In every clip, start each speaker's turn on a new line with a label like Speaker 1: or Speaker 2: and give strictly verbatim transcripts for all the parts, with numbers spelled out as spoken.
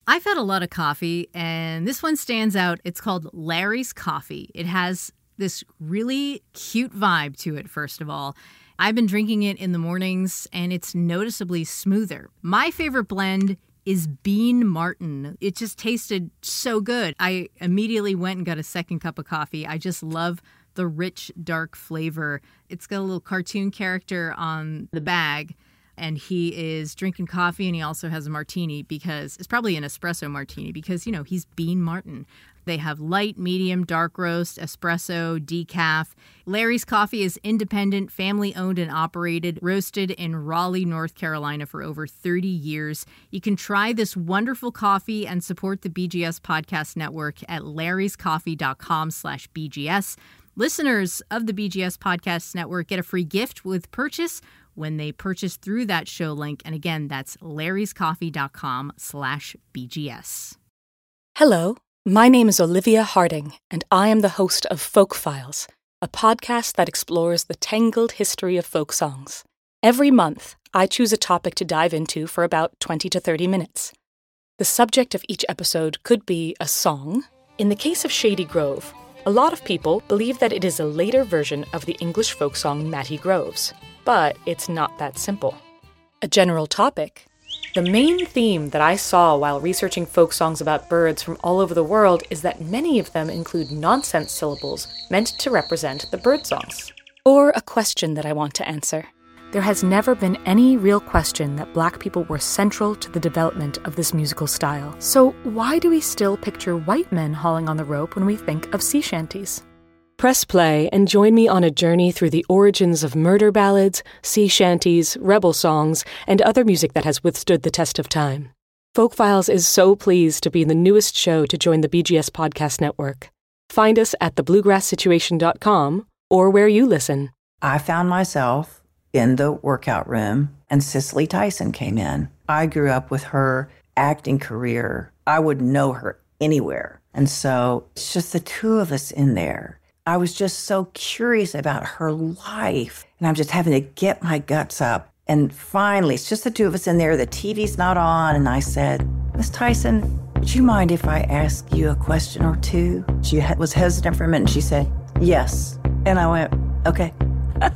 Speaker 1: I've had a lot of coffee, and this one stands out. It's called Larry's Coffee. It has this really cute vibe to it, first of all. I've been drinking it in the mornings, and it's noticeably smoother. My favorite blend is Bean Martin. It just tasted so good. I immediately went and got a second cup of coffee. I just love the rich, dark flavor. It's got a little cartoon character on the bag, and he is drinking coffee, and he also has a martini because it's probably an espresso martini because, you know, he's Bean Martin. They have light, medium, dark roast, espresso, decaf. Larry's Coffee is independent, family-owned and operated, roasted in Raleigh, North Carolina for over thirty years. You can try this wonderful coffee and support the B G S Podcast Network at larryscoffee.com slash BGS. Listeners of the B G S Podcast Network get a free gift with purchase when they purchase through that show link. And again, that's larryscoffee.com slash BGS.
Speaker 2: Hello. My name is Olivia Harding, and I am the host of Folk Files, a podcast that explores the tangled history of folk songs. Every month, I choose a topic to dive into for about twenty to thirty minutes. The subject of each episode could be a song. In the case of Shady Grove, a lot of people believe that it is a later version of the English folk song Matty Groves, but it's not that simple. A general topic. The main theme that I saw while researching folk songs about birds from all over the world is that many of them include nonsense syllables meant to represent the bird songs. Or a question that I want to answer. There has never been any real question that Black people were central to the development of this musical style. So why do we still picture white men hauling on the rope when we think of sea shanties? Press play and join me on a journey through the origins of murder ballads, sea shanties, rebel songs, and other music that has withstood the test of time. Folk Files is so pleased to be the newest show to join the B G S Podcast Network. Find us at the bluegrass situation dot com or where you listen.
Speaker 3: I found myself in the workout room, and Cicely Tyson came in. I grew up with her acting career. I would know her anywhere. And so it's just the two of us in there. I was just so curious about her life, and I'm just having to get my guts up. And finally, it's just the two of us in there. The T V's not on, and I said, Miss Tyson, would you mind if I ask you a question or two? She was hesitant for a minute, and she said, yes. And I went, okay. I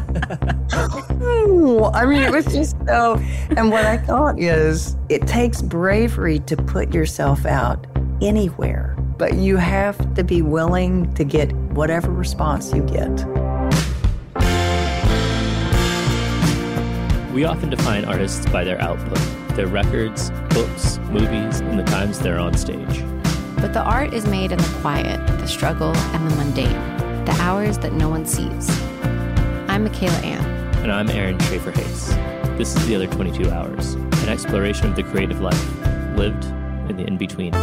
Speaker 3: mean, it was just so, and what I thought is, it takes bravery to put yourself out anywhere, but you have to be willing to get whatever response you get.
Speaker 4: We often define artists by their output, their records, books, movies, and the times they're on stage.
Speaker 5: But the art is made in the quiet, the struggle, and the mundane, the hours that no one sees. I'm Michaela Ann.
Speaker 4: And I'm Aaron Schaefer-Hayes. This is The Other twenty-two Hours, an exploration of the creative life, lived in the in-between.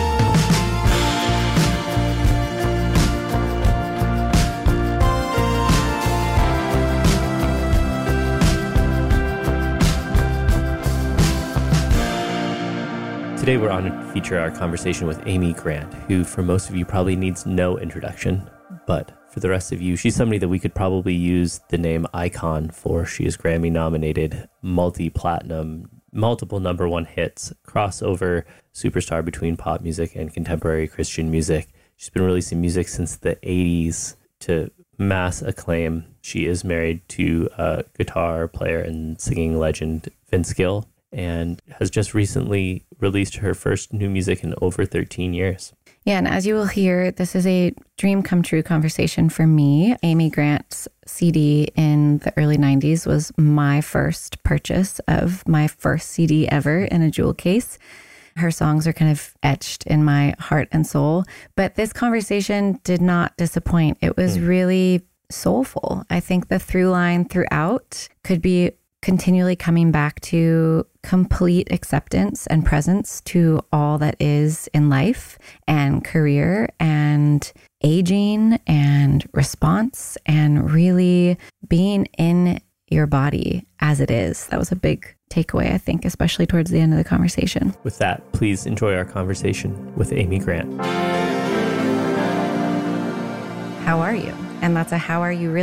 Speaker 4: Today we're on to feature our conversation with Amy Grant, who for most of you probably needs no introduction, but for the rest of you, she's somebody that we could probably use the name icon for. She is Grammy nominated, multi-platinum, multiple number one hits, crossover superstar between pop music and contemporary Christian music. She's been releasing music since the eighties to mass acclaim. She is married to a guitar player and singing legend Vince Gill, and has just recently released her first new music in over thirteen years.
Speaker 5: Yeah, and as you will hear, this is a dream come true conversation for me. Amy Grant's C D in the early nineties was my first purchase of my first C D ever in a jewel case. Her songs are kind of etched in my heart and soul, but this conversation did not disappoint. It was mm. really soulful. I think the through line throughout could be continually coming back to complete acceptance and presence to all that is in life and career and aging and response and really being in your body as it is. That was a big takeaway, I think, especially towards the end of the conversation.
Speaker 4: With that, please enjoy our conversation with Amy Grant.
Speaker 5: How are you? And that's a how are you really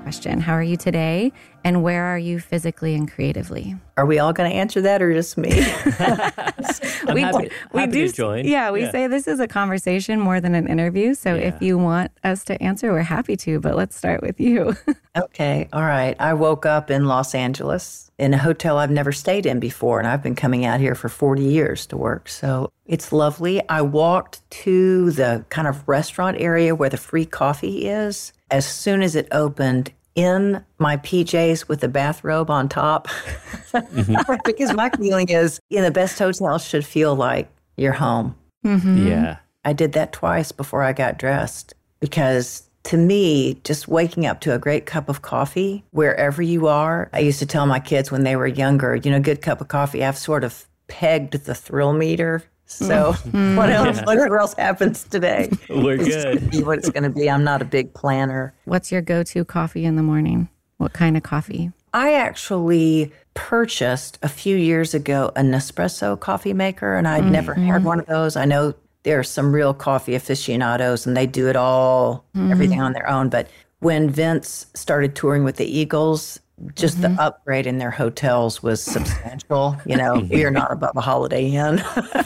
Speaker 5: question. How are you today? And where are you physically and creatively?
Speaker 3: Are we all going to answer that or just me?
Speaker 4: I'm
Speaker 5: we
Speaker 4: happy,
Speaker 5: we
Speaker 4: happy
Speaker 5: do
Speaker 4: to join.
Speaker 5: Yeah, we
Speaker 4: yeah.
Speaker 5: say this is a conversation more than an interview. So
Speaker 4: Yeah.
Speaker 5: if you want us to answer, we're happy to, but let's start with you.
Speaker 3: Okay, all right. I woke up in Los Angeles in a hotel I've never stayed in before, and I've been coming out here for forty years to work. So it's lovely. I walked to the kind of restaurant area where the free coffee is. As soon as it opened, in my P Js with the bathrobe on top, mm-hmm. because my feeling is, you know, the best hotels should feel like you're home.
Speaker 5: Mm-hmm.
Speaker 4: Yeah.
Speaker 3: I did that twice before I got dressed because to me, just waking up to a great cup of coffee wherever you are, I used to tell my kids when they were younger, you know, a good cup of coffee, I've sort of pegged the thrill meter. So mm-hmm. what else, yeah. whatever else happens today,
Speaker 4: we're
Speaker 3: it's
Speaker 4: good.
Speaker 3: Gonna be what it's going to be. I'm not a big planner.
Speaker 5: What's your go-to coffee in the morning? What kind of coffee?
Speaker 3: I actually purchased a few years ago a Nespresso coffee maker, and I'd mm-hmm. never had one of those. I know there are some real coffee aficionados, and they do it all, mm-hmm. everything on their own. But when Vince started touring with the Eagles, just mm-hmm. the upgrade in their hotels was substantial. You know, you're not above a Holiday Inn.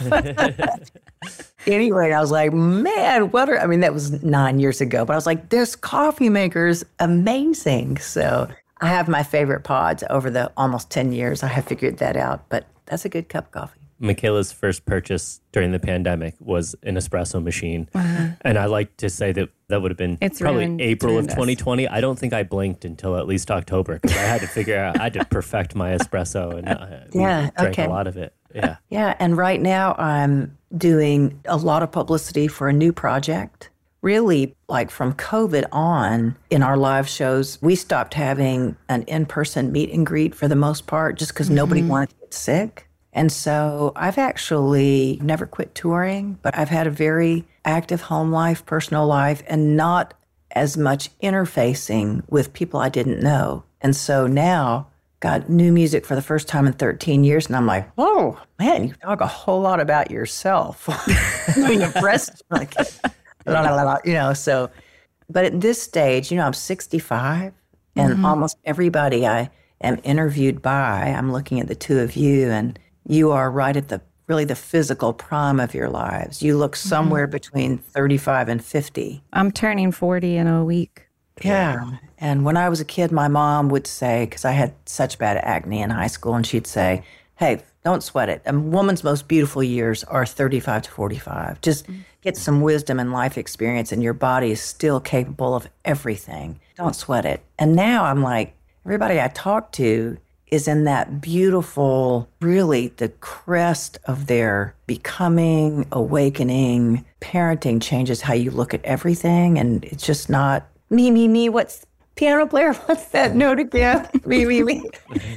Speaker 3: Anyway, I was like, man, what are, I mean, that was nine years ago, but I was like, this coffee maker's amazing. So I have my favorite pods over the almost ten years. I have figured that out, but that's a good cup of coffee.
Speaker 4: Michaela's first purchase during the pandemic was an espresso machine. Uh-huh. And I like to say that that would have been
Speaker 5: it's
Speaker 4: probably
Speaker 5: ruined,
Speaker 4: April of
Speaker 5: us.
Speaker 4: twenty twenty. I don't think I blinked until at least October because I had to figure out, I had to perfect my espresso and uh,
Speaker 3: yeah,
Speaker 4: drank
Speaker 3: okay.
Speaker 4: a lot of it. Yeah.
Speaker 3: Yeah. And right now I'm doing a lot of publicity for a new project. Really, like from COVID on in our live shows, we stopped having an in-person meet and greet for the most part just because mm-hmm. nobody wanted to get sick. And so I've actually never quit touring, but I've had a very active home life, personal life, and not as much interfacing with people I didn't know. And so now got new music for the first time in thirteen years. And I'm like, oh, man, you talk a whole lot about yourself. Being impressed. Like, la, la, la, la, you know, so, but at this stage, you know, I'm sixty-five and mm-hmm. almost everybody I am interviewed by, I'm looking at the two of you and you are right at the really the physical prime of your lives. You look somewhere mm-hmm. between thirty-five and fifty.
Speaker 5: I'm turning forty in a week.
Speaker 3: Yeah. And when I was a kid, my mom would say, because I had such bad acne in high school, and she'd say, hey, don't sweat it. A woman's most beautiful years are thirty-five to forty-five. Just mm-hmm. get some wisdom and life experience, and your body is still capable of everything. Don't sweat it. And now I'm like, everybody I talk to is in that beautiful, really the crest of their becoming, awakening. Parenting changes how you look at everything. And it's just not me, me, me. What's piano player? What's that note again? me, me, me.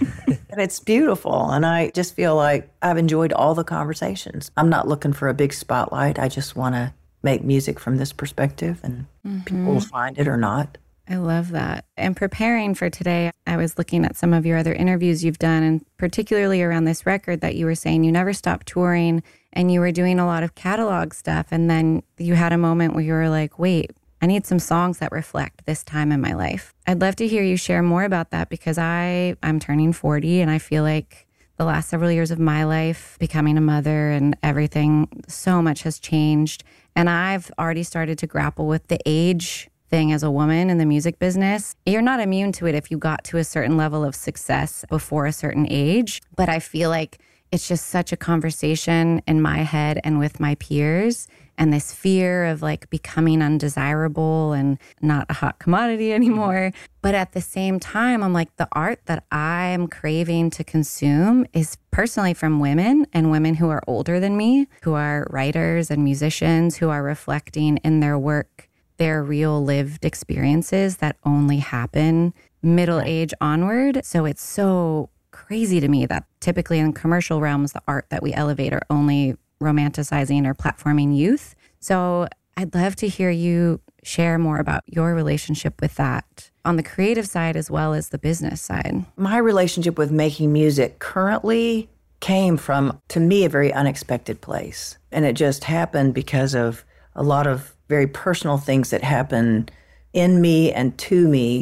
Speaker 3: And it's beautiful. And I just feel like I've enjoyed all the conversations. I'm not looking for a big spotlight. I just want to make music from this perspective and mm-hmm. people will find it or not.
Speaker 5: I love that. And preparing for today, I was looking at some of your other interviews you've done, and particularly around this record that you were saying you never stopped touring and you were doing a lot of catalog stuff. And then you had a moment where you were like, wait, I need some songs that reflect this time in my life. I'd love to hear you share more about that because I, I'm turning forty and I feel like the last several years of my life, becoming a mother and everything, so much has changed. And I've already started to grapple with the age thing as a woman in the music business. You're not immune to it if you got to a certain level of success before a certain age. But I feel like it's just such a conversation in my head and with my peers. And this fear of like becoming undesirable and not a hot commodity anymore. But at the same time, I'm like, the art that I'm craving to consume is personally from women and women who are older than me, who are writers and musicians, who are reflecting in their work their real lived experiences that only happen middle age onward. So it's so crazy to me that typically in commercial realms, the art that we elevate are only romanticizing or platforming youth. So I'd love to hear you share more about your relationship with that on the creative side as well as the business side.
Speaker 3: My relationship with making music currently came from, to me, a very unexpected place. And it just happened because of a lot of very personal things that happen in me and to me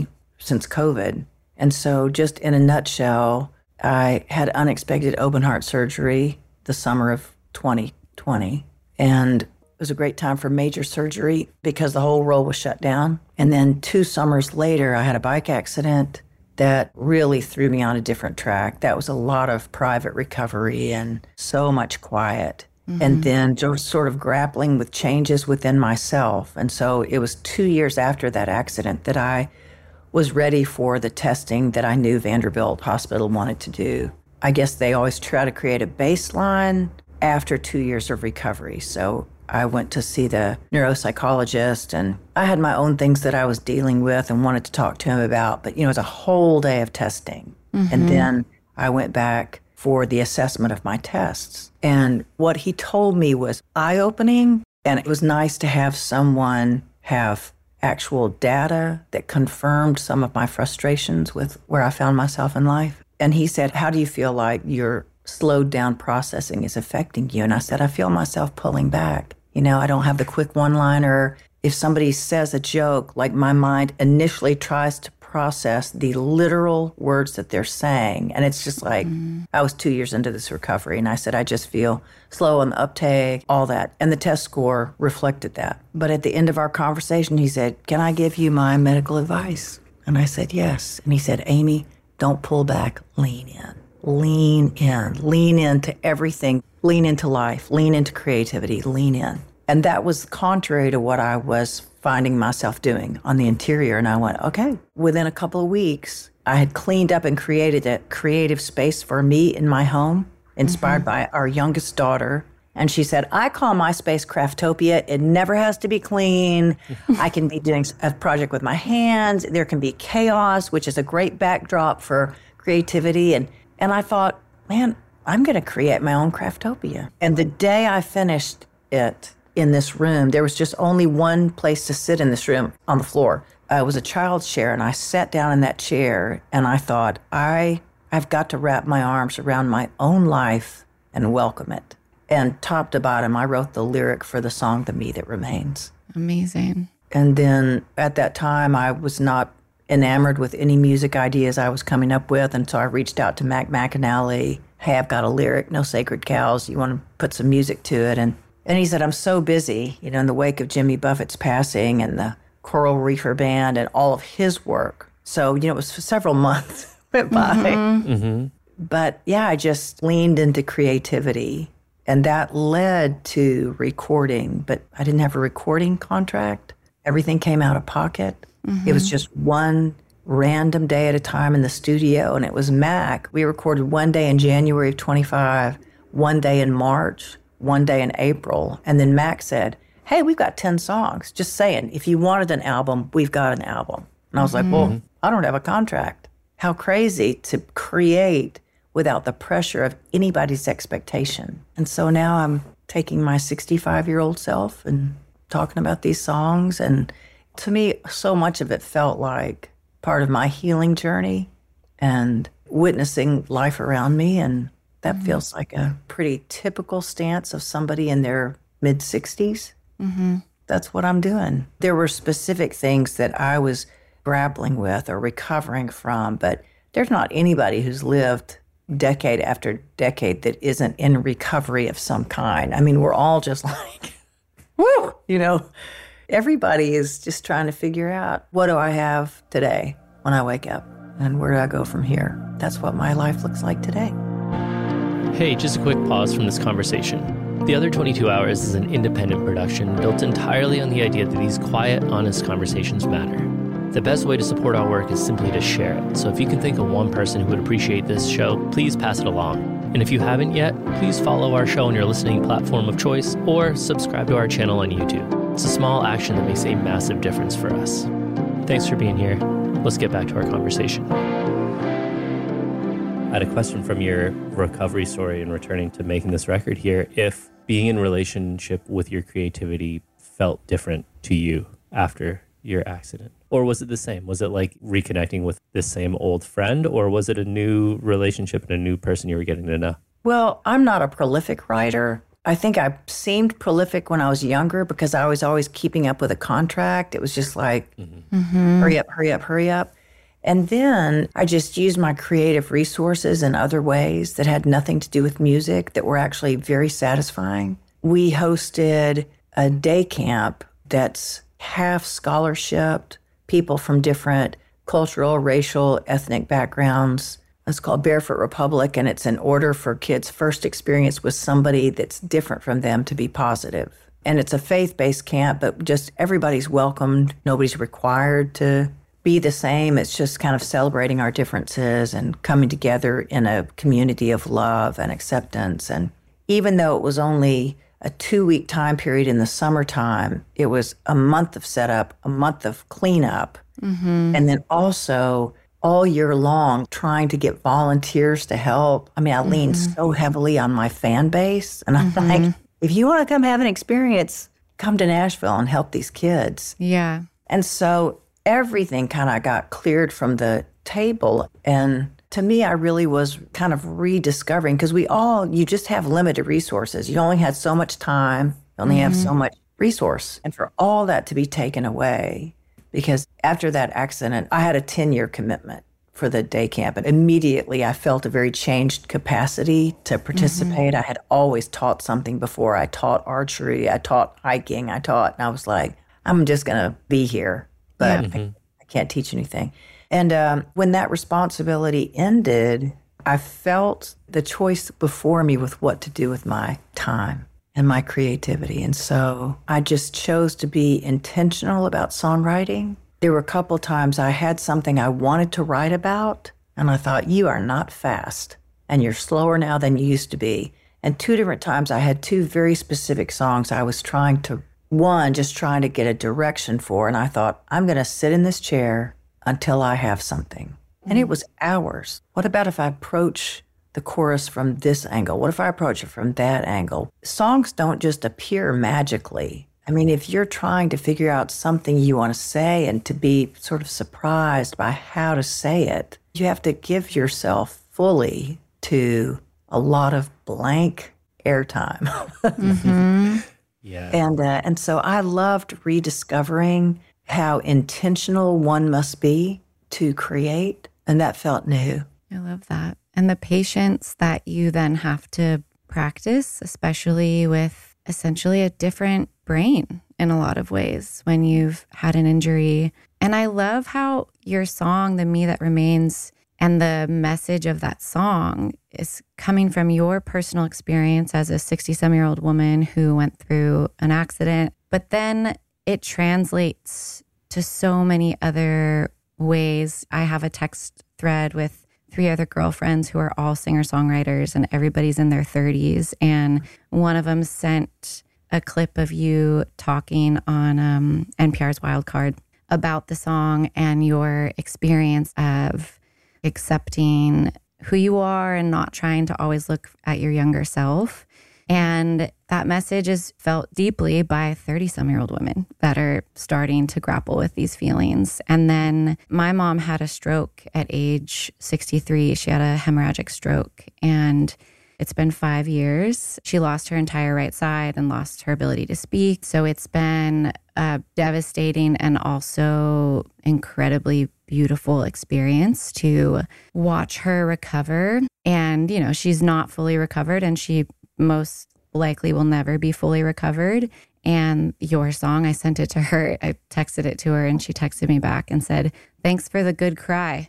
Speaker 3: since COVID. And so just in a nutshell, I had unexpected open heart surgery the summer of twenty twenty. And it was a great time for major surgery because the whole world was shut down. And then two summers later, I had a bike accident that really threw me on a different track. That was a lot of private recovery and so much quiet. Mm-hmm. And then just sort of grappling with changes within myself. And so it was two years after that accident that I was ready for the testing that I knew Vanderbilt Hospital wanted to do. I guess they always try to create a baseline after two years of recovery. So I went to see the neuropsychologist, and I had my own things that I was dealing with and wanted to talk to him about. But, you know, it was a whole day of testing. Mm-hmm. And then I went back for the assessment of my tests. And what he told me was eye-opening, and it was nice to have someone have actual data that confirmed some of my frustrations with where I found myself in life. And he said, how do you feel like your slowed down processing is affecting you? And I said, I feel myself pulling back. You know, I don't have the quick one-liner. If somebody says a joke, like my mind initially tries to process the literal words that they're saying. And it's just like, mm. I was two years into this recovery, and I said, I just feel slow on the uptake, all that. And the test score reflected that. But at the end of our conversation, he said, can I give you my medical advice? And I said, yes. And he said, Amy, don't pull back, lean in. Lean in, lean into everything, lean into life, lean into creativity, lean in. And that was contrary to what I was finding myself doing on the interior. And I went, okay. Within a couple of weeks, I had cleaned up and created a creative space for me in my home, inspired mm-hmm. by our youngest daughter. And she said, I call my space Craftopia. It never has to be clean. I can be doing a project with my hands. There can be chaos, which is a great backdrop for creativity. And And I thought, man, I'm going to create my own Craftopia. And the day I finished it in this room, there was just only one place to sit in this room, on the floor. Uh, it was a child's chair, and I sat down in that chair, and I thought, I, I've got to wrap my arms around my own life and welcome it. And top to bottom, I wrote the lyric for the song, The Me That Remains.
Speaker 5: Amazing.
Speaker 3: And then at that time, I was not enamored with any music ideas I was coming up with. And so I reached out to Mac McAnally. Hey, I've got a lyric, No Sacred Cows. You want to put some music to it? And and he said, I'm so busy, you know, in the wake of Jimmy Buffett's passing and the Coral Reefer Band and all of his work. So, you know, it was for several months went by. Mm-hmm. Mm-hmm. But yeah, I just leaned into creativity. And that led to recording. But I didn't have a recording contract. Everything came out of pocket. Mm-hmm. It was just one random day at a time in the studio, and it was Mac. We recorded one day in January of twenty-five, one day in March, one day in April, and then Mac said, hey, we've got ten songs. Just saying, if you wanted an album, we've got an album. And I was mm-hmm. like, well, I don't have a contract. How crazy to create without the pressure of anybody's expectation. And so now I'm taking my sixty-five-year-old self and talking about these songs, and to me, so much of it felt like part of my healing journey and witnessing life around me. And that mm-hmm. feels like a pretty typical stance of somebody in their mid-sixties. Mm-hmm. That's what I'm doing. There were specific things that I was grappling with or recovering from, but there's not anybody who's lived decade after decade that isn't in recovery of some kind. I mean, we're all just like, woo, you know. Everybody is just trying to figure out, what do I have today when I wake up? And where do I go from here? That's what my life looks like today.
Speaker 4: Hey, just a quick pause from this conversation. The Other twenty-two Hours is an independent production built entirely on the idea that these quiet, honest conversations matter. The best way to support our work is simply to share it. So if you can think of one person who would appreciate this show, please pass it along. And if you haven't yet, please follow our show on your listening platform of choice or subscribe to our channel on YouTube. It's a small action that makes a massive difference for us. Thanks for being here. Let's get back to our conversation. I had a question from your recovery story and returning to making this record here. If being in relationship with your creativity felt different to you after your accident, or was it the same? Was it like reconnecting with this same old friend, or was it a new relationship and a new person you were getting to know?
Speaker 3: Well, I'm not a prolific writer. I think I seemed prolific when I was younger because I was always keeping up with a contract. It was just like, mm-hmm. hurry up, hurry up, hurry up. And then I just used my creative resources in other ways that had nothing to do with music that were actually very satisfying. We hosted a day camp that's half scholarship, people from different cultural, racial, ethnic backgrounds. It's called Barefoot Republic, and it's in order for kids' first experience with somebody that's different from them to be positive. And it's a faith-based camp, but just everybody's welcomed. Nobody's required to be the same. It's just kind of celebrating our differences and coming together in a community of love and acceptance. And even though it was only a two-week time period in the summertime, it was a month of setup, a month of cleanup, mm-hmm. and then also all year long trying to get volunteers to help. I mean, I mm-hmm. leaned so heavily on my fan base, and I'm mm-hmm. like, if you want to come have an experience, come to Nashville and help these kids.
Speaker 5: Yeah.
Speaker 3: And so everything kind of got cleared from the table. And to me, I really was kind of rediscovering, because we all, you just have limited resources. You only had so much time, you only mm-hmm. have so much resource. And for all that to be taken away, because after that accident, I had a ten-year commitment for the day camp. And immediately I felt a very changed capacity to participate. Mm-hmm. I had always taught something before. I taught archery, I taught hiking, I taught, and I was like, I'm just going to be here, but yeah. I, I can't teach anything. And um, when that responsibility ended, I felt the choice before me with what to do with my time and my creativity. And so I just chose to be intentional about songwriting. There were a couple times I had something I wanted to write about, and I thought, you are not fast, and you're slower now than you used to be. And two different times I had two very specific songs I was trying to, one, just trying to get a direction for, and I thought, I'm going to sit in this chair until I have something. And it was hours. What about if I approach the chorus from this angle? What if I approach it from that angle? Songs don't just appear magically. I mean, if you're trying to figure out something you want to say and to be sort of surprised by how to say it, you have to give yourself fully to a lot of blank airtime.
Speaker 5: Mm-hmm.
Speaker 4: Yeah.
Speaker 3: And, uh, and so I loved rediscovering how intentional one must be to create. And that felt new.
Speaker 5: I love that. And the patience that you then have to practice, especially with essentially a different brain in a lot of ways when you've had an injury. And I love how your song, The Me That Remains, and the message of that song is coming from your personal experience as a sixty-some-year-old woman who went through an accident, but then it translates to so many other ways. I have a text thread with three other girlfriends who are all singer-songwriters, and everybody's in their thirties. And one of them sent a clip of you talking on um, N P R's Wildcard about the song and your experience of accepting who you are and not trying to always look at your younger self. And that message is felt deeply by thirty-some-year-old women that are starting to grapple with these feelings. And then my mom had a stroke at age sixty-three. She had a hemorrhagic stroke, and it's been five years. She lost her entire right side and lost her ability to speak. So it's been a devastating and also incredibly beautiful experience to watch her recover. And, you know, she's not fully recovered, and she most likely will never be fully recovered. And your song, I sent it to her. I texted it to her, and she texted me back and said, "Thanks for the good cry."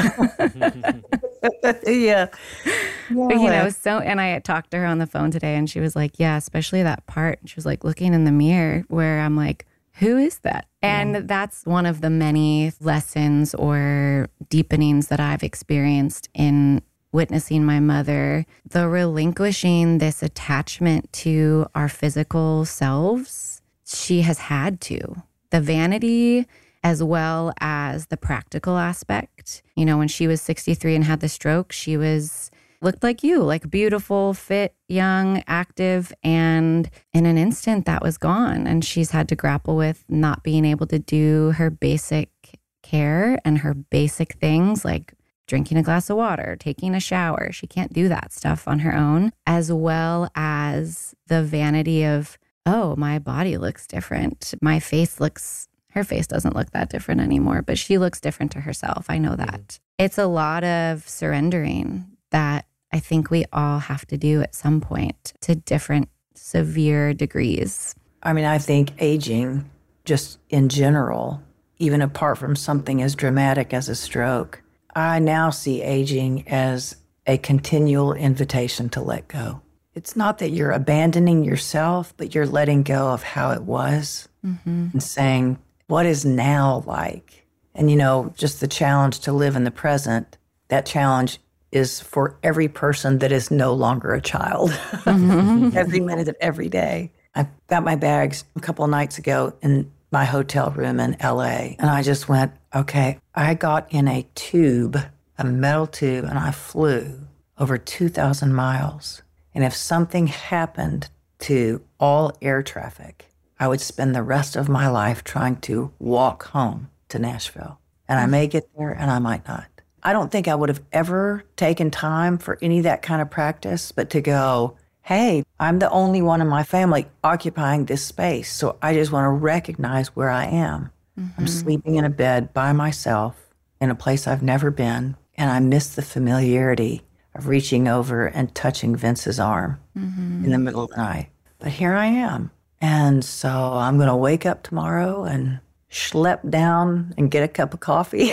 Speaker 3: yeah.
Speaker 5: But, you know, so, and I talked to her on the phone today, and she was like, yeah, especially that part. She was like looking in the mirror where I'm like, who is that? And yeah. That's one of the many lessons or deepenings that I've experienced in witnessing my mother, the relinquishing this attachment to our physical selves. She has had to. The vanity as well as the practical aspect. You know, when she was sixty-three and had the stroke, she was looked like you, like beautiful, fit, young, active. And in an instant that was gone. And she's had to grapple with not being able to do her basic care and her basic things like drinking a glass of water, taking a shower. She can't do that stuff on her own, as well as the vanity of, oh, my body looks different. My face looks Her face doesn't look that different anymore, but she looks different to herself. I know that. Mm-hmm. It's a lot of surrendering that I think we all have to do at some point to different severe degrees.
Speaker 3: I mean, I think aging, just in general, even apart from something as dramatic as a stroke, I now see aging as a continual invitation to let go. It's not that you're abandoning yourself, but you're letting go of how it was mm-hmm. and saying, what is now like? And, you know, just the challenge to live in the present, that challenge is for every person that is no longer a child, mm-hmm. every minute of every day. I got my bags a couple of nights ago in my hotel room in L A, and I just went, okay, I got in a tube, a metal tube, and I flew over two thousand miles. And if something happened to all air traffic, I would spend the rest of my life trying to walk home to Nashville. And I may get there and I might not. I don't think I would have ever taken time for any of that kind of practice, but to go, hey, I'm the only one in my family occupying this space. So I just want to recognize where I am. Mm-hmm. I'm sleeping in a bed by myself in a place I've never been. And I miss the familiarity of reaching over and touching Vince's arm mm-hmm. in the middle of the night. But here I am. And so I'm going to wake up tomorrow and schlep down and get a cup of coffee.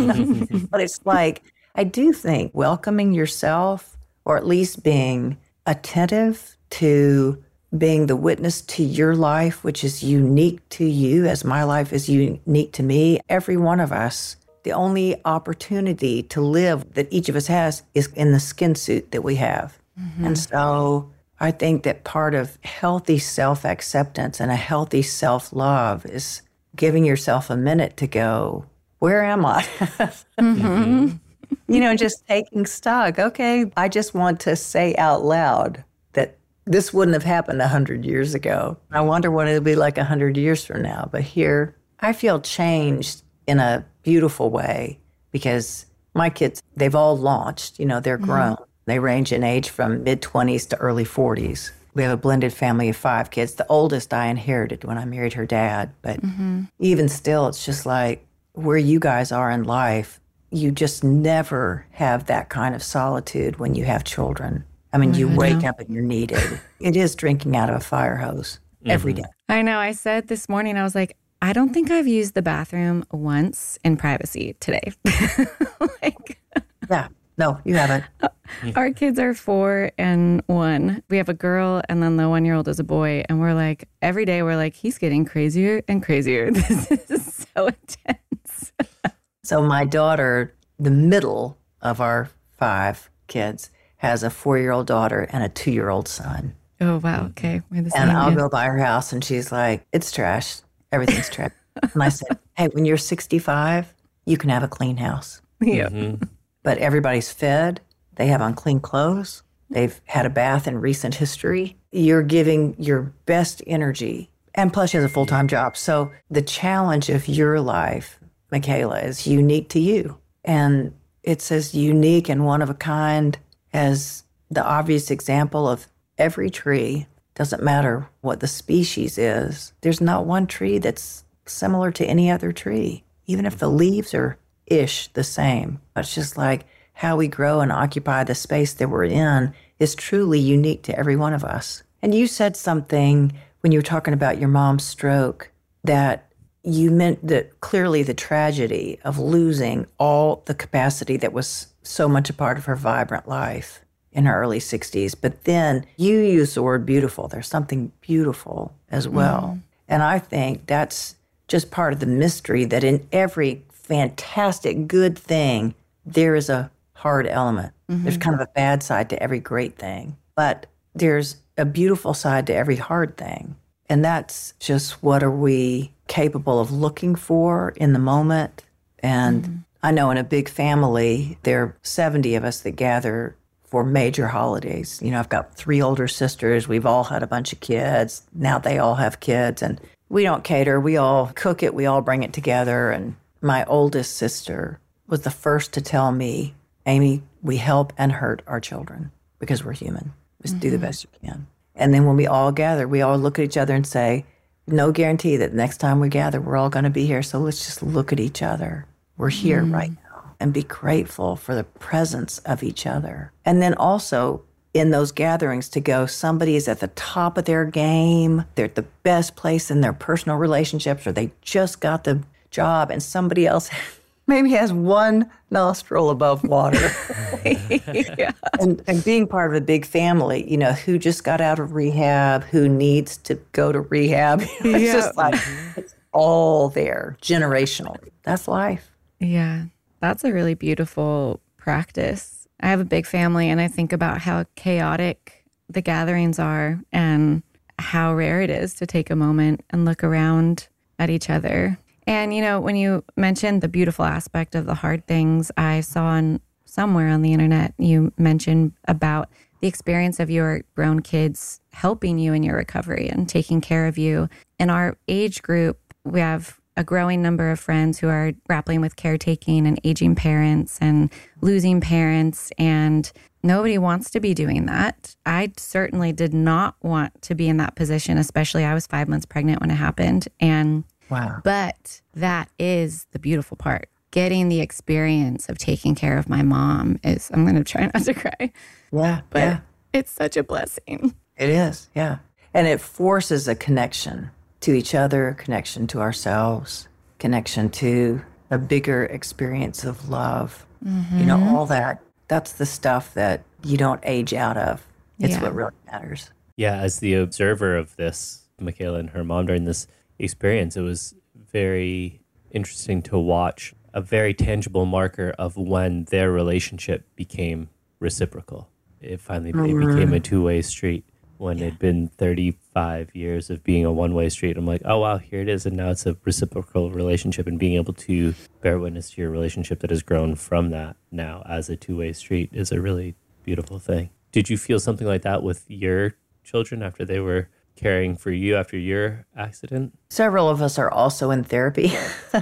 Speaker 3: But it's like, I do think welcoming yourself, or at least being attentive to being the witness to your life, which is unique to you as my life is unique to me. Every one of us, the only opportunity to live that each of us has is in the skin suit that we have. Mm-hmm. And so I think that part of healthy self-acceptance and a healthy self-love is giving yourself a minute to go, where am I? mm-hmm. You know, just taking stock. Okay, I just want to say out loud that this wouldn't have happened one hundred years ago. I wonder what it'll be like one hundred years from now. But here, I feel changed in a beautiful way because my kids, they've all launched. You know, they're grown. Mm-hmm. They range in age from mid-twenties to early forties. We have a blended family of five kids. The oldest I inherited when I married her dad. But mm-hmm. even still, it's just like where you guys are in life, you just never have that kind of solitude when you have children. I mean, oh, you wake up and you're needed. It is drinking out of a fire hose mm-hmm. every day.
Speaker 5: I know. I said this morning, I was like, I don't think I've used the bathroom once in privacy today. like,
Speaker 3: yeah. No, you haven't.
Speaker 5: Our kids are four and one. We have a girl and then the one-year-old is a boy. And we're like, every day we're like, he's getting crazier and crazier. This is so intense.
Speaker 3: So my daughter, the middle of our five kids, has a four-year-old daughter and a two-year-old son.
Speaker 5: Oh, wow. Okay. We're the same.
Speaker 3: And I'll
Speaker 5: yeah.
Speaker 3: go by her house and she's like, it's trash. Everything's trash. And I said, hey, when you're sixty-five, you can have a clean house.
Speaker 5: Yeah.
Speaker 4: Mm-hmm.
Speaker 3: But everybody's fed. They have on clean clothes. They've had a bath in recent history. You're giving your best energy. And plus, she has a full-time job. So the challenge of your life, Michaela, is unique to you. And it's as unique and one of a kind as the obvious example of every tree. Doesn't matter what the species is. There's not one tree that's similar to any other tree, even if the leaves are ish the same. It's just like how we grow and occupy the space that we're in is truly unique to every one of us. And you said something when you were talking about your mom's stroke that you meant that clearly the tragedy of losing all the capacity that was so much a part of her vibrant life in her early sixties. But then you use the word beautiful. There's something beautiful as well. Mm. And I think that's just part of the mystery that in every fantastic, good thing, there is a hard element. Mm-hmm. There's kind of a bad side to every great thing, but there's a beautiful side to every hard thing. And that's just what are we capable of looking for in the moment. And mm-hmm. I know in a big family, there are seventy of us that gather for major holidays. You know, I've got three older sisters. We've all had a bunch of kids. Now they all have kids. And we don't cater. We all cook it. We all bring it together. And my oldest sister was the first to tell me, Amy, we help and hurt our children because we're human. Just mm-hmm. do the best you can. And then when we all gather, we all look at each other and say, no guarantee that next time we gather, we're all going to be here. So let's just look at each other. We're here mm. right now and be grateful for the presence of each other. And then also in those gatherings to go, somebody is at the top of their game. They're at the best place in their personal relationships, or they just got the job, and somebody else maybe has one nostril above water. yeah. and, and being part of a big family, you know, who just got out of rehab, who needs to go to rehab. it's yeah. just like, it's all there generationally. That's life.
Speaker 5: Yeah, that's a really beautiful practice. I have a big family, and I think about how chaotic the gatherings are and how rare it is to take a moment and look around at each other. And, you know, when you mentioned the beautiful aspect of the hard things, I saw on somewhere on the internet, you mentioned about the experience of your grown kids helping you in your recovery and taking care of you. In our age group, we have a growing number of friends who are grappling with caretaking and aging parents and losing parents, and nobody wants to be doing that. I certainly did not want to be in that position, especially I was five months pregnant when it happened. And
Speaker 3: wow.
Speaker 5: But that is the beautiful part. Getting the experience of taking care of my mom is, I'm going to try not to cry.
Speaker 3: Yeah,
Speaker 5: but
Speaker 3: yeah.
Speaker 5: It's such a blessing.
Speaker 3: It is, yeah. And it forces a connection to each other, connection to ourselves, connection to a bigger experience of love. Mm-hmm. You know, all that. That's the stuff that you don't age out of. It's yeah. what really matters.
Speaker 4: Yeah, as the observer of this, Michaela and her mom during this experience, it was very interesting to watch a very tangible marker of when their relationship became reciprocal. It finally mm-hmm. it became a two-way street. When yeah. it'd been thirty-five years of being a one-way street, I'm like, oh, wow, here it is. And now it's a reciprocal relationship, and being able to bear witness to your relationship that has grown from that now as a two-way street is a really beautiful thing. Did you feel something like that with your children after they were caring for you after your accident?
Speaker 3: Several of us are also in therapy.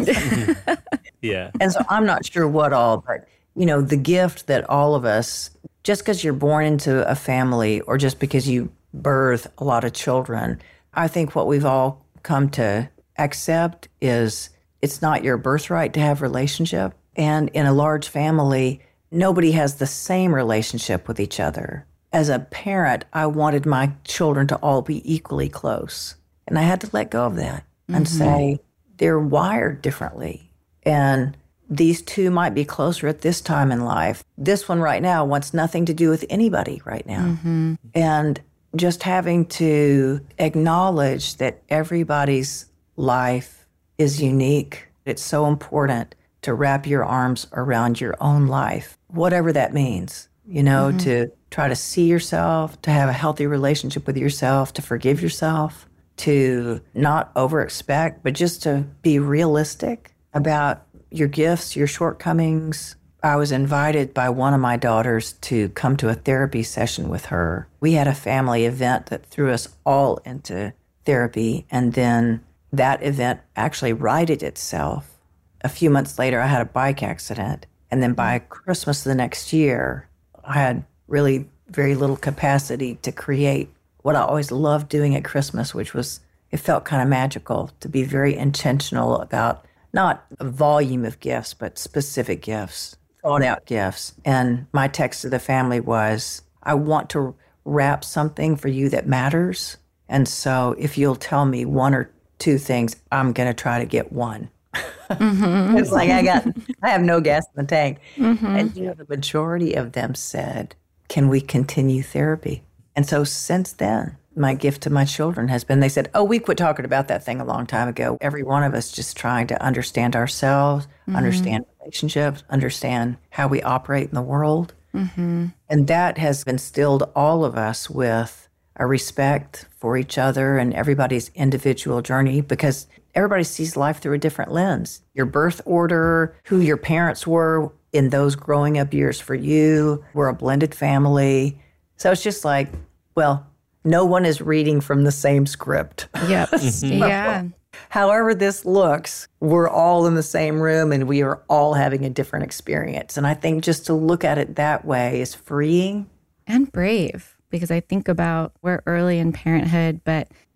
Speaker 4: yeah.
Speaker 3: And so I'm not sure what all, but, you know, the gift that all of us, just because you're born into a family or just because you birth a lot of children, I think what we've all come to accept is it's not your birthright to have relationship. And in a large family, nobody has the same relationship with each other. As a parent, I wanted my children to all be equally close. And I had to let go of that mm-hmm. and say, they're wired differently. And these two might be closer at this time in life. This one right now wants nothing to do with anybody right now. Mm-hmm. And just having to acknowledge that everybody's life is unique. It's so important to wrap your arms around your own life, whatever that means, you know, mm-hmm. to try to see yourself, to have a healthy relationship with yourself, to forgive yourself, to not over-expect, but just to be realistic about your gifts, your shortcomings. I was invited by one of my daughters to come to a therapy session with her. We had a family event that threw us all into therapy, and then that event actually righted itself. A few months later, I had a bike accident, and then by Christmas the next year, I had really very little capacity to create what I always loved doing at Christmas, which was, it felt kind of magical to be very intentional about not a volume of gifts, but specific gifts, thought out gifts. And my text to the family was, I want to wrap something for you that matters. And so if you'll tell me one or two things, I'm going to try to get one. Mm-hmm. It's like I got, I have no gas in the tank. Mm-hmm. And you know, the majority of them said, can we continue therapy? And so since then, my gift to my children has been, they said, oh, we quit talking about that thing a long time ago. Every one of us just trying to understand ourselves, mm-hmm. understand relationships, understand how we operate in the world. Mm-hmm. And that has instilled all of us with a respect for each other and everybody's individual journey, because everybody sees life through a different lens. Your birth order, who your parents were in those growing up years for you, we're a blended family. So it's just like, well, no one is reading from the same script.
Speaker 5: Yep. Mm-hmm. Yeah.
Speaker 3: However this looks, we're all in the same room and we are all having a different experience. And I think just to look at it that way is freeing.
Speaker 5: And brave, because I think about we're early in parenthood, but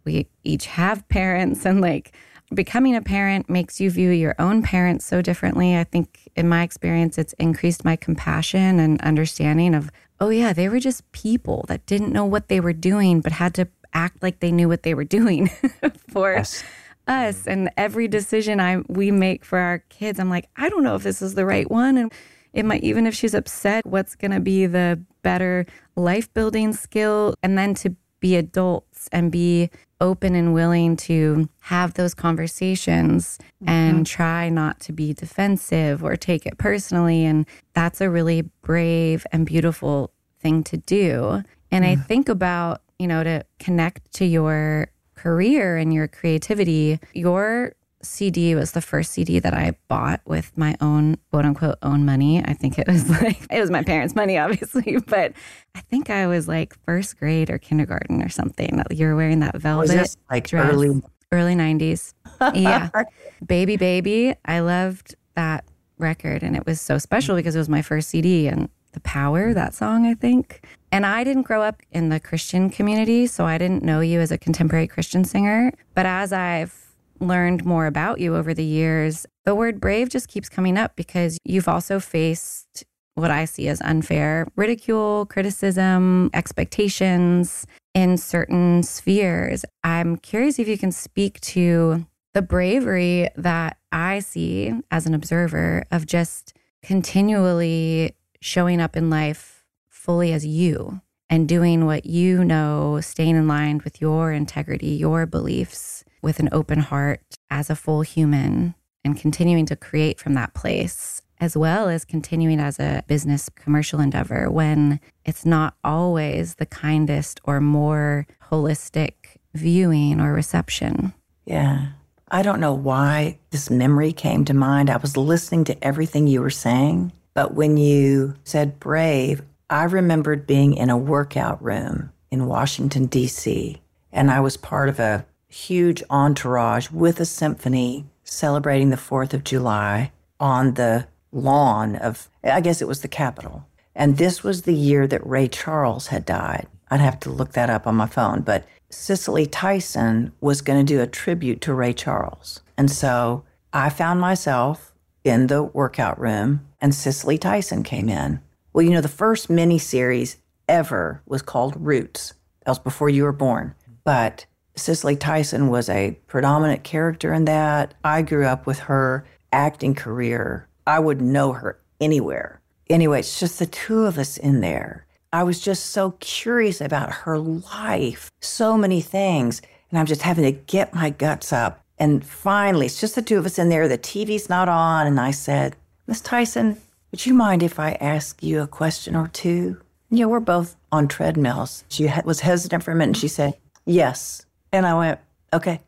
Speaker 5: we each have parents, and like becoming a parent makes you view your own parents so differently. I think in my experience, it's increased my compassion and understanding of, oh yeah, they were just people that didn't know what they were doing, but had to act like they knew what they were doing for yes. us. And every decision I we make for our kids, I'm like, I don't know if this is the right one. And it might, even if she's upset, what's going to be the better life building skill? And then to be adults and be open and willing to have those conversations mm-hmm. and try not to be defensive or take it personally. And that's a really brave and beautiful thing to do. And mm. I think about, you know, to connect to your career and your creativity, your C D was the first C D that I bought with my own, quote unquote, own money. I think it was like, it was my parents' money, obviously, but I think I was like first grade or kindergarten or something. You were wearing that velvet
Speaker 3: was this like
Speaker 5: dress.
Speaker 3: early
Speaker 5: Early nineties. Yeah. Baby, Baby. I loved that record, and it was so special because it was my first C D, and The Power, that song, I think. And I didn't grow up in the Christian community, so I didn't know you as a contemporary Christian singer. But as I've learned more about you over the years, the word brave just keeps coming up because you've also faced what I see as unfair ridicule, criticism, expectations in certain spheres. I'm curious if you can speak to the bravery that I see as an observer of just continually showing up in life fully as you and doing what you know, staying in line with your integrity, your beliefs, with an open heart as a full human, and continuing to create from that place, as well as continuing as a business commercial endeavor when it's not always the kindest or more holistic viewing or reception.
Speaker 3: Yeah. I don't know why this memory came to mind. I was listening to everything you were saying, but when you said brave, I remembered being in a workout room in Washington, D C, and I was part of a huge entourage with a symphony celebrating the fourth of July on the lawn of, I guess it was the Capitol. And this was the year that Ray Charles had died. I'd have to look that up on my phone, but Cicely Tyson was going to do a tribute to Ray Charles. And so I found myself in the workout room, and Cicely Tyson came in. Well, you know, the first miniseries ever was called Roots. That was before you were born. But Cicely Tyson was a predominant character in that. I grew up with her acting career. I would know her anywhere. Anyway, it's just the two of us in there. I was just so curious about her life, so many things, and I'm just having to get my guts up. And finally, it's just the two of us in there. The T V's not on, and I said, Miss Tyson, would you mind if I ask you a question or two? You know, we're both on treadmills. She was hesitant for a minute, and she said, yes. And I went, okay.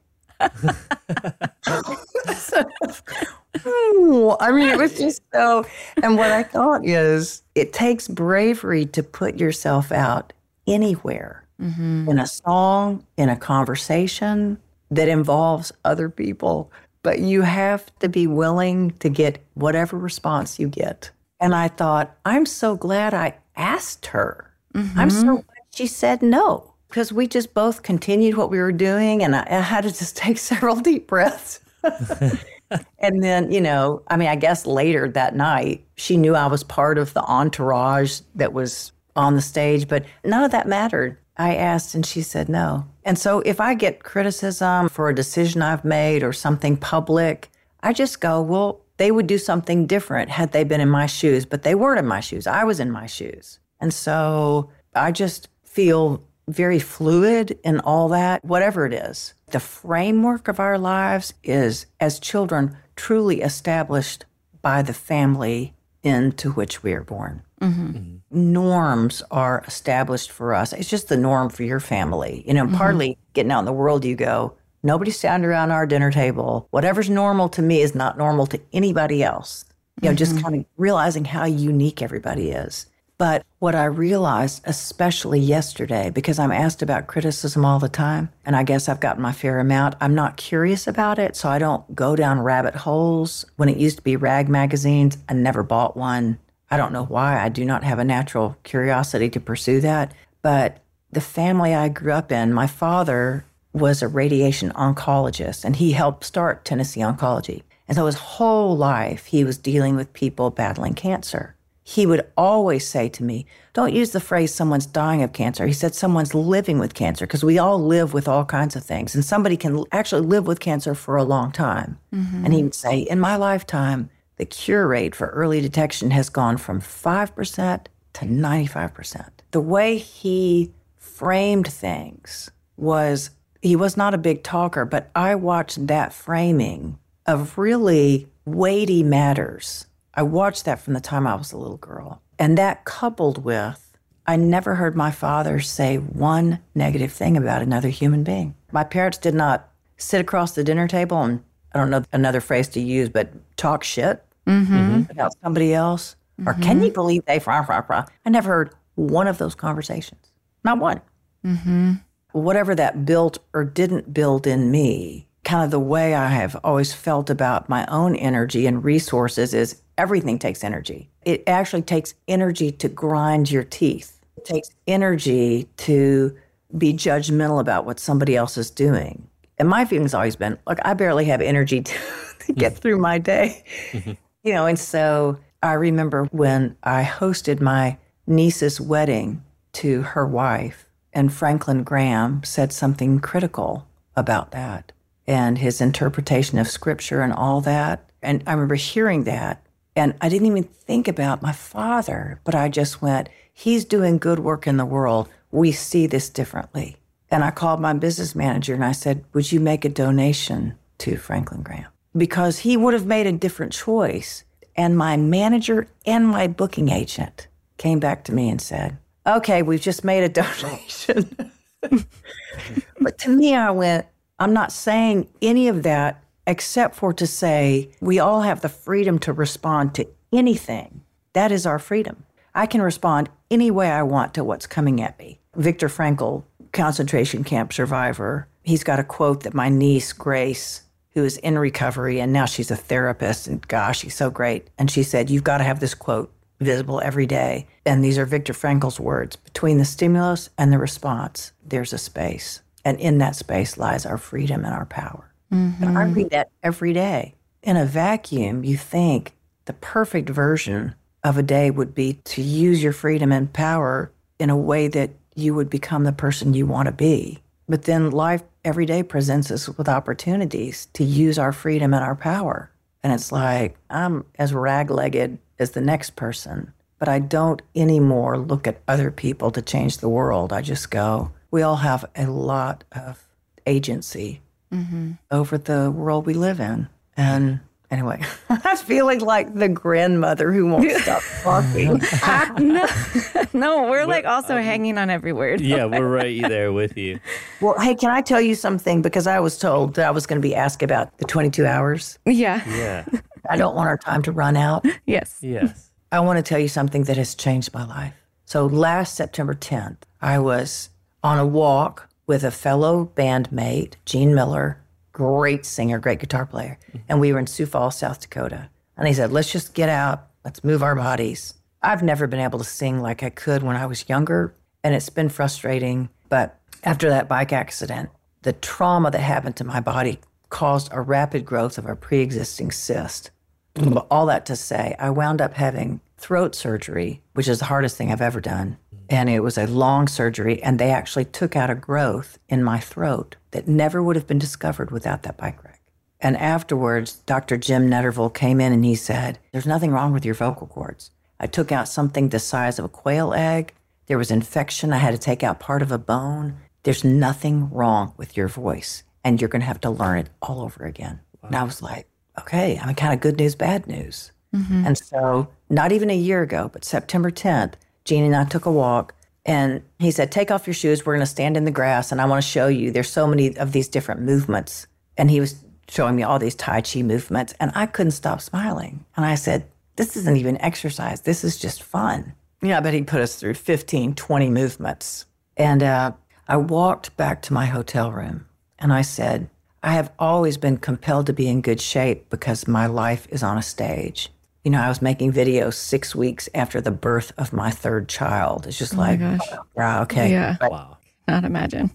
Speaker 3: so, ooh, I mean, it was just so, and what I thought is, it takes bravery to put yourself out anywhere, mm-hmm. in a song, in a conversation that involves other people, but you have to be willing to get whatever response you get. And I thought, I'm so glad I asked her. Mm-hmm. I'm so glad she said no. Because we just both continued what we were doing, and I, I had to just take several deep breaths. And then, you know, I mean, I guess later that night, she knew I was part of the entourage that was on the stage, but none of that mattered. I asked, and she said no. And so if I get criticism for a decision I've made or something public, I just go, well, they would do something different had they been in my shoes, but they weren't in my shoes. I was in my shoes. And so I just feel very fluid in all that, whatever it is. The framework of our lives is, as children, truly established by the family into which we are born. Mm-hmm. Mm-hmm. Norms are established for us. It's just the norm for your family. You know, mm-hmm. partly getting out in the world, you go, nobody's standing around our dinner table. Whatever's normal to me is not normal to anybody else. You know, mm-hmm. just kind of realizing how unique everybody is. But what I realized, especially yesterday, because I'm asked about criticism all the time, and I guess I've gotten my fair amount, I'm not curious about it, so I don't go down rabbit holes. When it used to be rag magazines, I never bought one. I don't know why. I do not have a natural curiosity to pursue that. But the family I grew up in, my father was a radiation oncologist, and he helped start Tennessee Oncology. And so his whole life, he was dealing with people battling cancer. He would always say to me, don't use the phrase someone's dying of cancer. He said someone's living with cancer, because we all live with all kinds of things. And somebody can actually live with cancer for a long time. Mm-hmm. And he would say, in my lifetime, the cure rate for early detection has gone from five percent to ninety-five percent. The way he framed things was, he was not a big talker, but I watched that framing of really weighty matters. I watched that from the time I was a little girl. And that coupled with, I never heard my father say one negative thing about another human being. My parents did not sit across the dinner table and, I don't know another phrase to use, but talk shit mm-hmm. about somebody else. Mm-hmm. Or can you believe they, rah, rah, rah. I never heard one of those conversations. Not one. Mm-hmm. Whatever that built or didn't build in me, kind of the way I have always felt about my own energy and resources is everything takes energy. It actually takes energy to grind your teeth. It takes energy to be judgmental about what somebody else is doing. And my feeling's always been, look, I barely have energy to, to get through my day. Mm-hmm. You know, and so I remember when I hosted my niece's wedding to her wife, and Franklin Graham said something critical about that and his interpretation of scripture and all that. And I remember hearing that, and I didn't even think about my father, but I just went, he's doing good work in the world. We see this differently. And I called my business manager and I said, would you make a donation to Franklin Graham? Because he would have made a different choice. And my manager and my booking agent came back to me and said, okay, we've just made a donation. But to me, I went, I'm not saying any of that except for to say we all have the freedom to respond to anything. That is our freedom. I can respond any way I want to what's coming at me. Viktor Frankl, concentration camp survivor, he's got a quote that my niece, Grace, who is in recovery, and now she's a therapist, and gosh, she's so great. And she said, you've got to have this quote visible every day. And these are Viktor Frankl's words. Between the stimulus and the response, there's a space. And in that space lies our freedom and our power. Mm-hmm. And I read that every day. In a vacuum, you think the perfect version of a day would be to use your freedom and power in a way that you would become the person you want to be. But then life every day presents us with opportunities to use our freedom and our power. And it's like, I'm as rag-legged as the next person, but I don't anymore look at other people to change the world. I just go, we all have a lot of agency mm-hmm. over the world we live in. And anyway, I'm feeling like the grandmother who won't stop talking.
Speaker 5: uh, no, no, we're, we're like also um, hanging on every word.
Speaker 4: Yeah, we're right there with you.
Speaker 3: Well, hey, can I tell you something? Because I was told that I was going to be asked about the twenty-two hours.
Speaker 5: Yeah.
Speaker 4: Yeah.
Speaker 3: I don't want our time to run out.
Speaker 5: Yes.
Speaker 4: Yes.
Speaker 3: I want to tell you something that has changed my life. So last September tenth, I was on a walk with a fellow bandmate, Gene Miller, great singer, great guitar player. And we were in Sioux Falls, South Dakota. And he said, let's just get out. Let's move our bodies. I've never been able to sing like I could when I was younger. And it's been frustrating. But after that bike accident, the trauma that happened to my body caused a rapid growth of a pre-existing cyst. All that to say, I wound up having throat surgery, which is the hardest thing I've ever done. And it was a long surgery, and they actually took out a growth in my throat that never would have been discovered without that bike wreck. And afterwards, Doctor Jim Netterville came in and he said, there's nothing wrong with your vocal cords. I took out something the size of a quail egg. There was infection. I had to take out part of a bone. There's nothing wrong with your voice, and you're going to have to learn it all over again. Wow. And I was like, okay, I mean, kind of good news, bad news. Mm-hmm. And so not even a year ago, but September tenth, Gene and I took a walk, and he said, take off your shoes. We're going to stand in the grass, and I want to show you. There's so many of these different movements. And he was showing me all these Tai Chi movements, and I couldn't stop smiling. And I said, this isn't even exercise. This is just fun. You know, I bet he put us through fifteen, twenty movements. And uh, I walked back to my hotel room, and I said, I have always been compelled to be in good shape because my life is on a stage. You know, I was making videos six weeks after the birth of my third child. It's just
Speaker 5: oh
Speaker 3: like,
Speaker 5: oh,
Speaker 3: yeah, okay.
Speaker 5: Yeah.
Speaker 3: But,
Speaker 4: wow.
Speaker 5: Not imagine.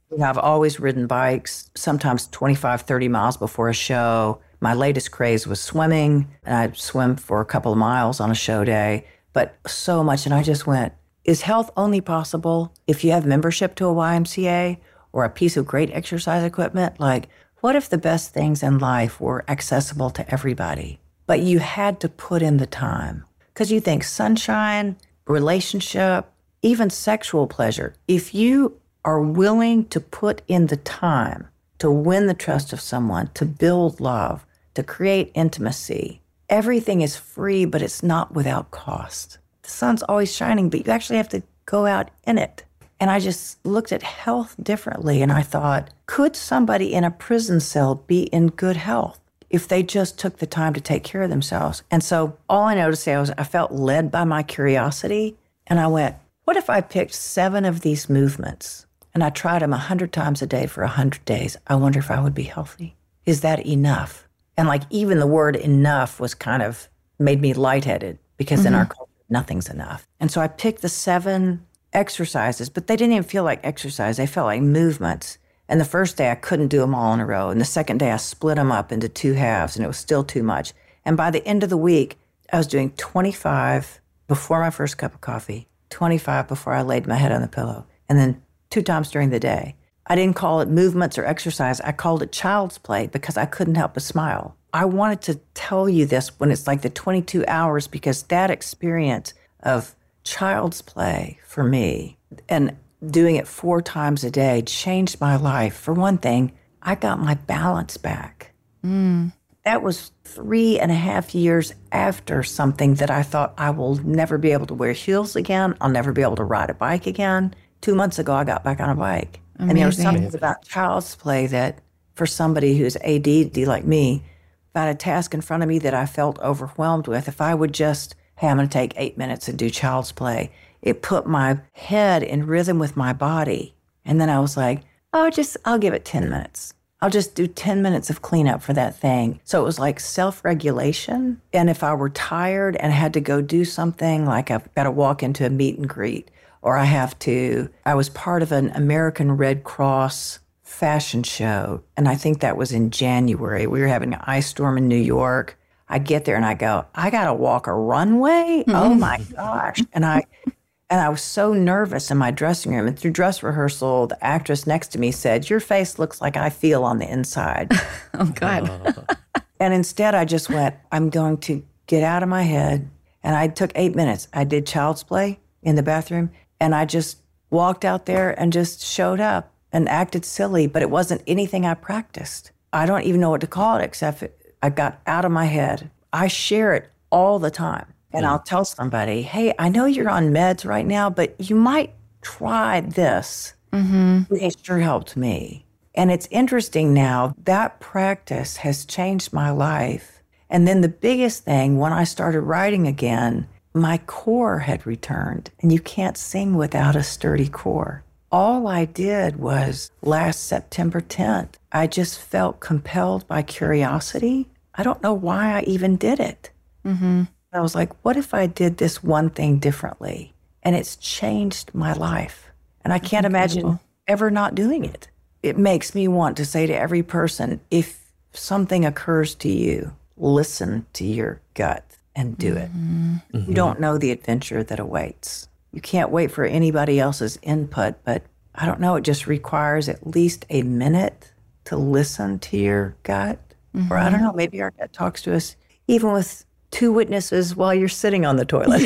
Speaker 3: You know, I've always ridden bikes, sometimes twenty-five, thirty miles before a show. My latest craze was swimming, and I'd swim for a couple of miles on a show day, but so much. And I just went, is health only possible if you have membership to a Y M C A or a piece of great exercise equipment? Like, what if the best things in life were accessible to everybody, but you had to put in the time? Because you think sunshine, relationship, even sexual pleasure, if you are willing to put in the time to win the trust of someone, to build love, to create intimacy, everything is free, but it's not without cost. The sun's always shining, but you actually have to go out in it. And I just looked at health differently, and I thought, could somebody in a prison cell be in good health if they just took the time to take care of themselves? And so all I know to say was I felt led by my curiosity, and I went, what if I picked seven of these movements and I tried them one hundred times a day for one hundred days? I wonder if I would be healthy. Is that enough? And like even the word enough was kind of made me lightheaded because mm-hmm. in our culture, nothing's enough. And so I picked the seven exercises, but they didn't even feel like exercise. They felt like movements. And the first day I couldn't do them all in a row. And the second day I split them up into two halves, and it was still too much. And by the end of the week, I was doing twenty-five before my first cup of coffee, twenty-five before I laid my head on the pillow, and then two times during the day. I didn't call it movements or exercise. I called it child's play because I couldn't help but smile. I wanted to tell you this when it's like the twenty-two hours, because that experience of child's play for me and doing it four times a day changed my life. For one thing, I got my balance back. Mm. That was three and a half years after something that I thought I will never be able to wear heels again. I'll never be able to ride a bike again. Two months ago, I got back on a bike. Amazing. And there was something about child's play that for somebody who's A D D like me, about a task in front of me that I felt overwhelmed with, if I would just, hey, I'm going to take eight minutes and do child's play, it put my head in rhythm with my body. And then I was like, oh, just, I'll give it ten minutes. I'll just do ten minutes of cleanup for that thing. So it was like self-regulation. And if I were tired and had to go do something, like I've got to walk into a meet and greet, or I have to, I was part of an American Red Cross fashion show. And I think that was in January. We were having an ice storm in New York. I get there and I go, I got to walk a runway? Mm-hmm. Oh my gosh. And I, and I was so nervous in my dressing room. And through dress rehearsal, the actress next to me said, your face looks like I feel on the inside.
Speaker 5: Oh God.
Speaker 3: And instead I just went, I'm going to get out of my head. And I took eight minutes. I did child's play in the bathroom. And I just walked out there and just showed up and acted silly, but it wasn't anything I practiced. I don't even know what to call it, except it, I got out of my head. I share it all the time. And mm. I'll tell somebody, hey, I know you're on meds right now, but you might try this. Mm-hmm. It sure helped me. And it's interesting now, that practice has changed my life. And then the biggest thing, when I started writing again, my core had returned, and you can't sing without a sturdy core. All I did was last September tenth, I just felt compelled by curiosity. I don't know why I even did it. Mm-hmm. I was like, what if I did this one thing differently? And it's changed my life. And I can't imagine ever not doing it. It makes me want to say to every person, if something occurs to you, listen to your gut and do it. Mm-hmm. You don't know the adventure that awaits. You can't wait for anybody else's input, but I don't know, it just requires at least a minute to listen to your gut. Mm-hmm. Or I don't know, maybe our gut talks to us even with two witnesses while you're sitting on the toilet.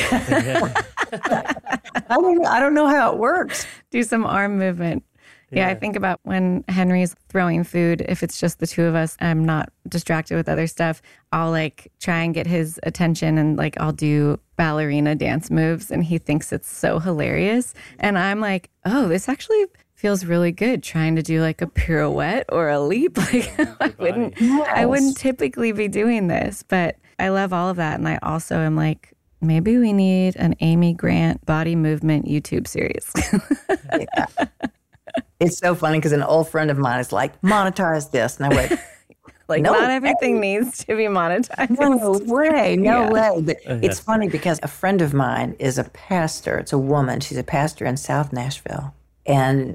Speaker 3: I don't, I don't know how it works.
Speaker 5: Do some arm movement. Yeah. yeah, I think about when Henry's throwing food, if it's just the two of us, I'm not distracted with other stuff, I'll like try and get his attention and like I'll do ballerina dance moves and he thinks it's so hilarious. And I'm like, oh, this actually feels really good trying to do like a pirouette or a leap. Like I wouldn't, yes. I wouldn't typically be doing this, but I love all of that. And I also am like, maybe we need an Amy Grant body movement YouTube series.
Speaker 3: Yeah. It's so funny because an old friend of mine is like, monetize this. And I went,
Speaker 5: like, no not everything way. needs to be monetized.
Speaker 3: No way, no yeah. way. But uh-huh. It's funny because a friend of mine is a pastor. It's a woman. She's a pastor in South Nashville. And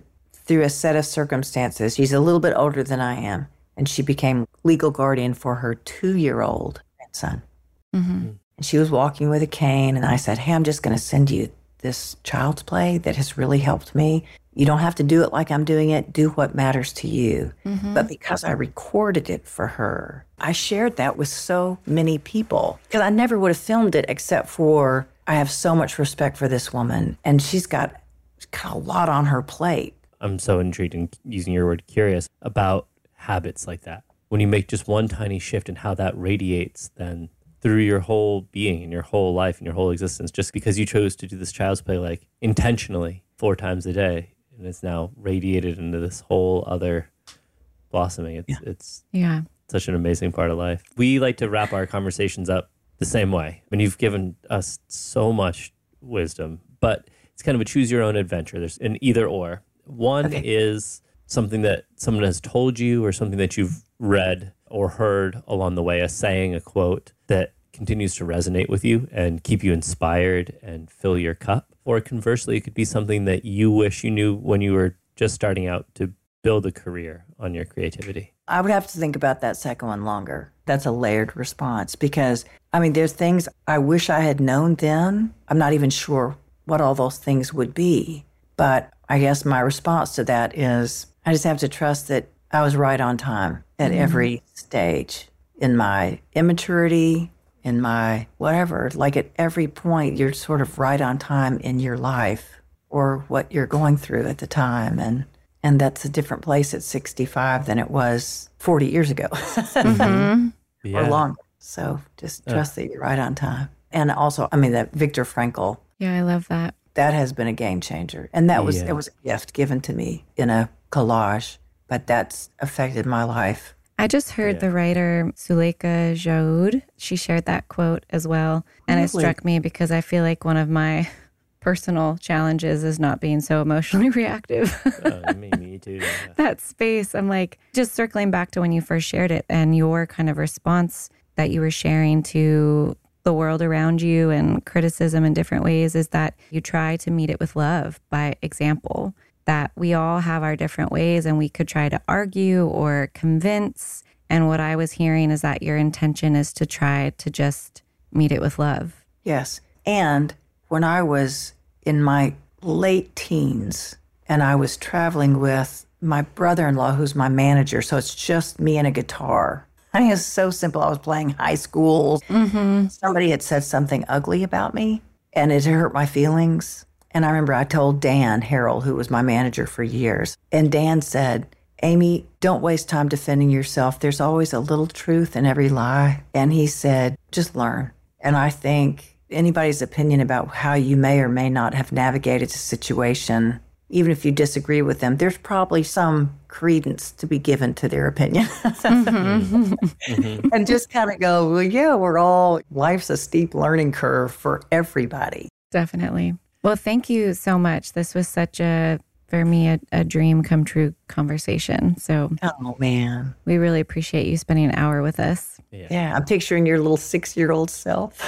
Speaker 3: through a set of circumstances. She's a little bit older than I am, and she became legal guardian for her two-year-old grandson. Mm-hmm. And she was walking with a cane, and I said, hey, I'm just going to send you this child's play that has really helped me. You don't have to do it like I'm doing it. Do what matters to you. Mm-hmm. But because I recorded it for her, I shared that with so many people. Because I never would have filmed it except for I have so much respect for this woman, and she's got, she's got a lot on her plate.
Speaker 4: I'm so intrigued in using your word curious about habits like that. When you make just one tiny shift and how that radiates then through your whole being and your whole life and your whole existence, just because you chose to do this child's play like intentionally four times a day, and it's now radiated into this whole other blossoming. It's, yeah. it's
Speaker 5: yeah.
Speaker 4: such an amazing part of life. We like to wrap our conversations up the same way. I mean, you've given us so much wisdom, but it's kind of a choose your own adventure. There's an either or. One okay. is something that someone has told you or something that you've read or heard along the way, a saying, a quote that continues to resonate with you and keep you inspired and fill your cup. Or conversely, it could be something that you wish you knew when you were just starting out to build a career on your creativity.
Speaker 3: I would have to think about that second one longer. That's a layered response because, I mean, there's things I wish I had known then. I'm not even sure what all those things would be. But I guess my response to that is I just have to trust that I was right on time at mm-hmm. every stage in my immaturity, in my whatever. Like at every point, you're sort of right on time in your life or what you're going through at the time. And and that's a different place at sixty-five than it was forty years ago mm-hmm. yeah. or longer. So just trust uh. that you're right on time. And also, I mean, that Viktor Frankl.
Speaker 5: Yeah, I love that.
Speaker 3: That has been a game changer. And that was yeah. it was a gift given to me in a collage, but that's affected my life.
Speaker 5: I just heard yeah. the writer Suleika Jaoud. She shared that quote as well. And really? It struck me because I feel like one of my personal challenges is not being so emotionally reactive.
Speaker 4: uh, me, me too. Yeah.
Speaker 5: That space, I'm like, just circling back to when you first shared it and your kind of response that you were sharing to the world around you and criticism in different ways is that you try to meet it with love by example, that we all have our different ways and we could try to argue or convince. And what I was hearing is that your intention is to try to just meet it with love.
Speaker 3: Yes. And when I was in my late teens and I was traveling with my brother-in-law, who's my manager, so it's just me and a guitar. I mean, it's so simple. I was playing high school. Mm-hmm. Somebody had said something ugly about me, and it hurt my feelings. And I remember I told Dan Harrell, who was my manager for years, and Dan said, Amy, don't waste time defending yourself. There's always a little truth in every lie. And he said, just learn. And I think anybody's opinion about how you may or may not have navigated a situation, even if you disagree with them, there's probably some credence to be given to their opinion. mm-hmm. Mm-hmm. And just kind of go, well, yeah, we're all, life's a steep learning curve for everybody.
Speaker 5: Definitely. Well, thank you so much. This was such a, for me, a, a dream come true conversation. So,
Speaker 3: oh, man.
Speaker 5: We really appreciate you spending an hour with us.
Speaker 3: Yeah, yeah I'm picturing your little six-year-old self.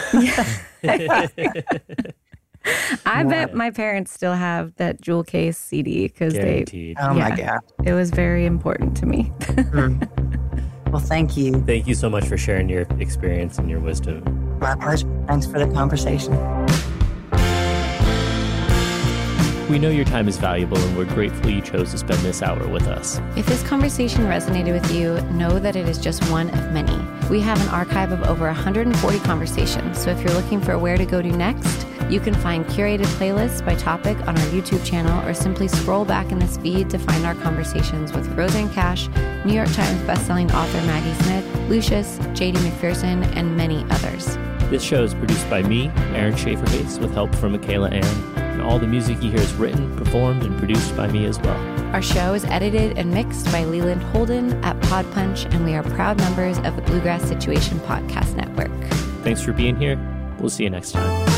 Speaker 5: I wow. bet my parents still have that jewel case C D because they.
Speaker 3: Oh yeah, my God!
Speaker 5: It was very important to me.
Speaker 3: mm. Well, thank you.
Speaker 4: Thank you so much for sharing your experience and your wisdom.
Speaker 3: My pleasure. Thanks for the conversation.
Speaker 4: We know your time is valuable and we're grateful you chose to spend this hour with us.
Speaker 5: If this conversation resonated with you, know that it is just one of many. We have an archive of over one hundred forty conversations, so if you're looking for where to go to next, you can find curated playlists by topic on our YouTube channel or simply scroll back in this feed to find our conversations with Roseanne Cash, New York Times bestselling author Maggie Smith, Lucius, J D McPherson, and many others.
Speaker 4: This show is produced by me, Aaron Schaefer-Bates, with help from Michaela Ann. And all the music you hear is written, performed, and produced by me as well.
Speaker 5: Our show is edited and mixed by Leland Holden at Pod Punch, and we are proud members of the Bluegrass Situation Podcast Network.
Speaker 4: Thanks for being here. We'll see you next time.